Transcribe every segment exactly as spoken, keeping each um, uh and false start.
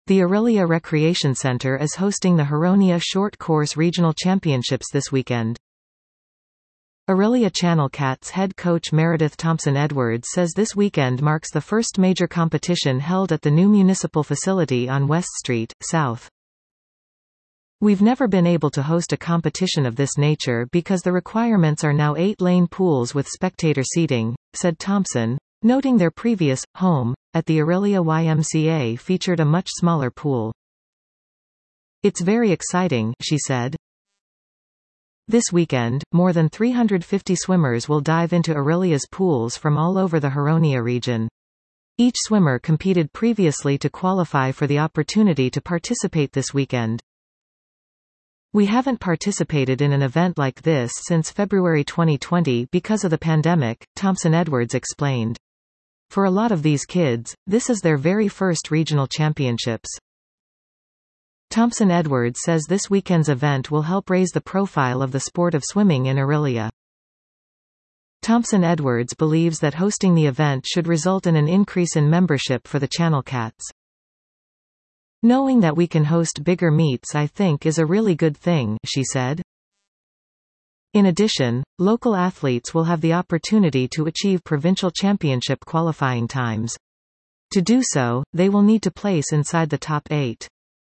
The Orillia Recreation Center is hosting the Huronia Short Course Regional Championships this weekend. Orillia Channel Cats head coach Meredith Thompson-Edwards says this weekend marks the first major competition held at the new municipal facility on West Street, South. We've never been able to host a competition of this nature because the requirements are now eight-lane pools with spectator seating, said Thompson, noting their previous home at the Orillia Y M C A featured a much smaller pool. It's very exciting, she said. This weekend, more than three hundred fifty swimmers will dive into Orillia's pools from all over the Huronia region. Each swimmer competed previously to qualify for the opportunity to participate this weekend. We haven't participated in an event like this since February twenty twenty because of the pandemic, Thompson-Edwards explained. For a lot of these kids, this is their very first regional championships. Thompson-Edwards says this weekend's event will help raise the profile of the sport of swimming in Orillia. Thompson-Edwards believes that hosting the event should result in an increase in membership for the Channel Cats. Knowing that we can host bigger meets I think is a really good thing, she said. In addition, local athletes will have the opportunity to achieve provincial championship qualifying times. To do so, they will need to place inside the top eight.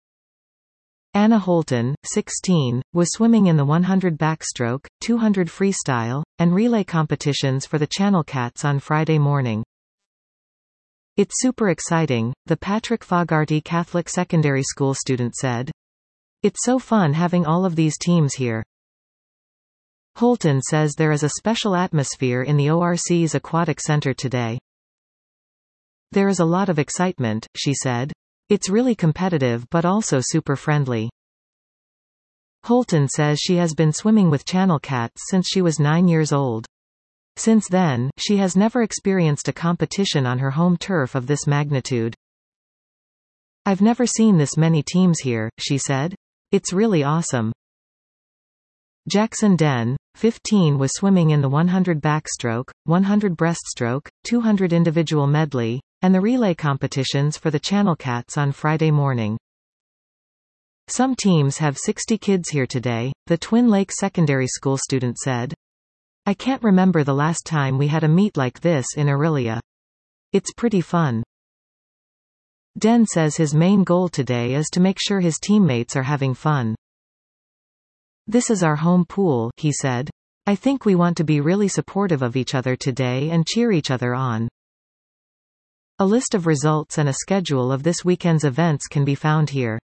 Anna Holton, sixteen, was swimming in the one hundred backstroke, two hundred freestyle, and relay competitions for the Channel Cats on Friday morning. It's super exciting, the Patrick Fogarty Catholic Secondary School student said. It's so fun having all of these teams here. Holton says there is a special atmosphere in the O R C's Aquatic Center today. There is a lot of excitement, she said. It's really competitive but also super friendly. Holton says she has been swimming with Channel Cats since she was nine years old. Since then, she has never experienced a competition on her home turf of this magnitude. I've never seen this many teams here, she said. It's really awesome. Jackson Den, fifteen, was swimming in the one hundred backstroke, one hundred breaststroke, two hundred individual medley, and the relay competitions for the Channel Cats on Friday morning. Some teams have sixty kids here today, the Twin Lakes Secondary School student said. I can't remember the last time we had a meet like this in Orillia. It's pretty fun. Den says his main goal today is to make sure his teammates are having fun. This is our home pool, he said. I think we want to be really supportive of each other today and cheer each other on. A list of results and a schedule of this weekend's events can be found here.